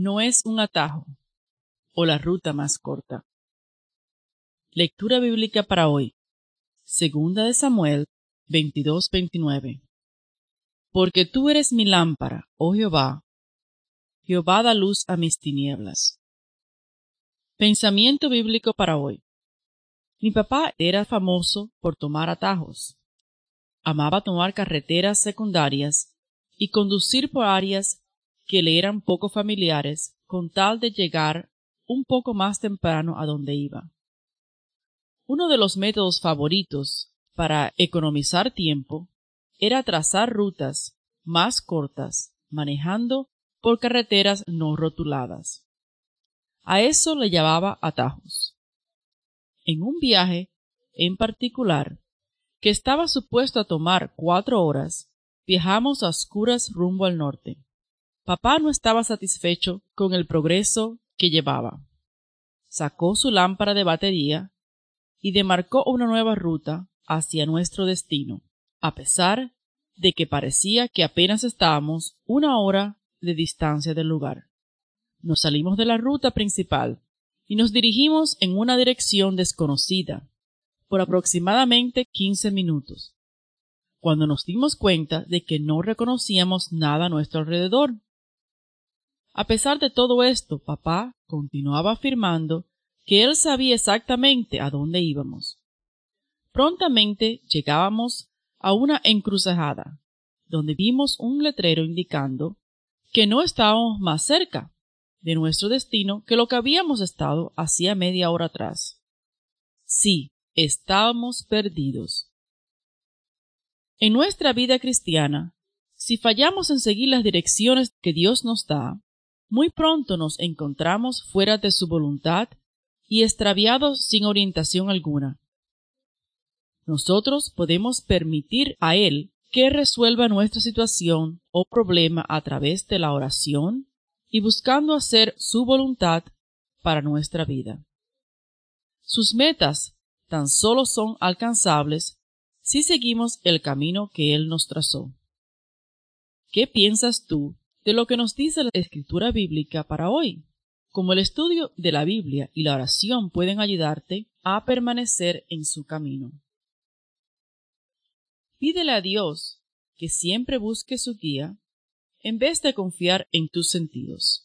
no es un atajo o la ruta más corta. Lectura bíblica para hoy. Segunda de Samuel 22:29. Porque tú eres mi lámpara, oh Jehová. Jehová da luz a mis tinieblas. Pensamiento bíblico para hoy. Mi papá era famoso por tomar atajos. Amaba tomar carreteras secundarias y conducir por áreas que le eran poco familiares con tal de llegar un poco más temprano a donde iba. Uno de los métodos favoritos para economizar tiempo era trazar rutas más cortas manejando por carreteras no rotuladas. A eso le llamaba atajos. En un viaje en particular, que estaba supuesto a tomar 4 horas, viajamos a oscuras rumbo al norte. Papá no estaba satisfecho con el progreso que llevaba. Sacó su lámpara de batería y demarcó una nueva ruta hacia nuestro destino, a pesar de que parecía que apenas estábamos 1 hora de distancia del lugar. Nos salimos de la ruta principal y nos dirigimos en una dirección desconocida por aproximadamente 15 minutos, cuando nos dimos cuenta de que no reconocíamos nada a nuestro alrededor. A pesar de todo esto, papá continuaba afirmando que él sabía exactamente a dónde íbamos. Prontamente llegábamos a una encrucijada, donde vimos un letrero indicando que no estábamos más cerca de nuestro destino que lo que habíamos estado hacía media hora atrás. Sí, estábamos perdidos. En nuestra vida cristiana, si fallamos en seguir las direcciones que Dios nos da, muy pronto nos encontramos fuera de su voluntad y extraviados sin orientación alguna. Nosotros podemos permitir a Él que resuelva nuestra situación o problema a través de la oración y buscando hacer su voluntad para nuestra vida. Sus metas tan solo son alcanzables si seguimos el camino que Él nos trazó. ¿Qué piensas tú de lo que nos dice la escritura bíblica para hoy? Como el estudio de la Biblia y la oración pueden ayudarte a permanecer en su camino. Pídele a Dios que siempre busque su guía en vez de confiar en tus sentidos.